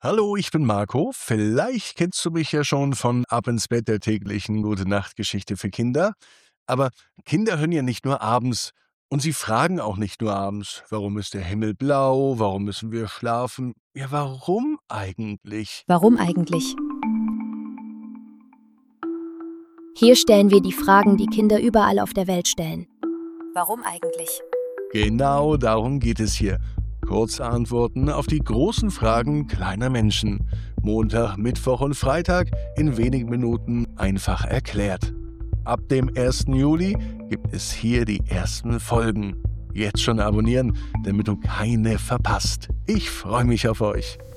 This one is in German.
Hallo, ich bin Marco. Vielleicht kennst du mich ja schon von Ab ins Bett, der täglichen Gute-Nacht-Geschichte für Kinder. Aber Kinder hören ja nicht nur abends und sie fragen auch nicht nur abends, warum ist der Himmel blau, warum müssen wir schlafen? Ja, warum eigentlich? Warum eigentlich? Hier stellen wir die Fragen, die Kinder überall auf der Welt stellen. Warum eigentlich? Genau darum geht es hier. Kurze Antworten auf die großen Fragen kleiner Menschen. Montag, Mittwoch und Freitag in wenigen Minuten einfach erklärt. Ab dem 1. Juli gibt es hier die ersten Folgen. Jetzt schon abonnieren, damit du keine verpasst. Ich freue mich auf euch.